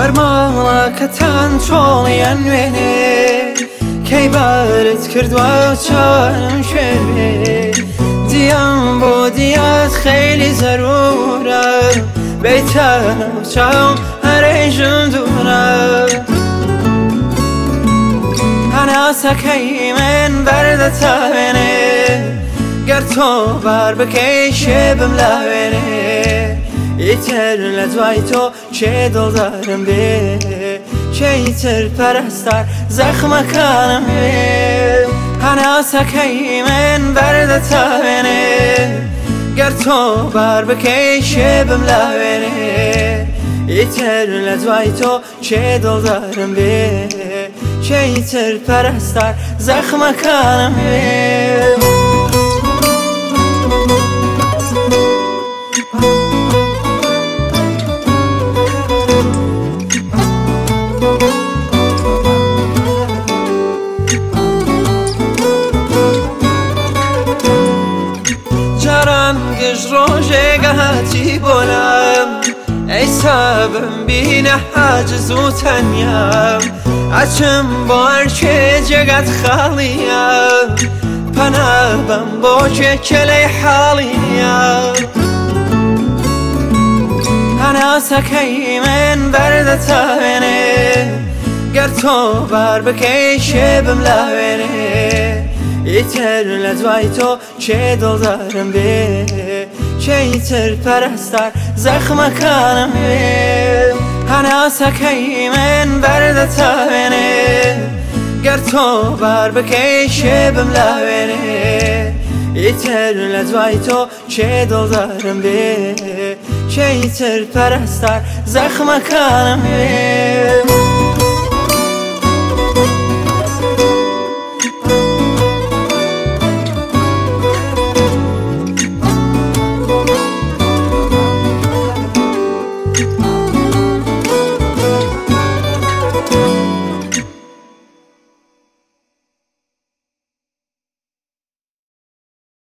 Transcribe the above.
بەرماڵەکەتان چۆڵیان وێنێ کەی بارت کردووە چاوانم شوێنێ دیام بۆ دیات خەیلی زەرورە بێتانە و چاوم هەرێژم دوورە هەناسەکەی من بەردەتاوێنێ گەر تۆ بار بکەی شێ بملاوێنێ ئیتر لە دوای تۆ چێ دڵدارم بێ چێیتر پەرستار زەخمەکانم بێ هەناسەکەی من بەردەتاوێنێ گەر تۆ بار بکەی شێ بملاوێنێ ئیتر لە دوای تۆ چێ دڵدارم بێ چێیتر پەرستار زەخمەکانم بێ جاران گشت ڕۆژێگە هاتی بۆلام ئەیسا بمبینە حاجز و تەنیام ئەچم بۆ هەرکێ جێگەت خاڵیە پەنا بەم بۆ کێکەلەی حاڵیە هەناسەکەی من بەردەتاوێنێ گەر تۆ بار بکەی شێ بملاوێنێ ئیتر لە دوای تۆ چێ دڵدارم بێ چێیتر پەرستار زەخمەکانم بێ هەناسەکەی من بەردەتاوێنێ گەر تۆ بار بکەی شێ بملاوێنێ ئیتر لە دوای تۆ چێ دڵدارم بێ چێیتر پەرستار زەخمەکانم بێ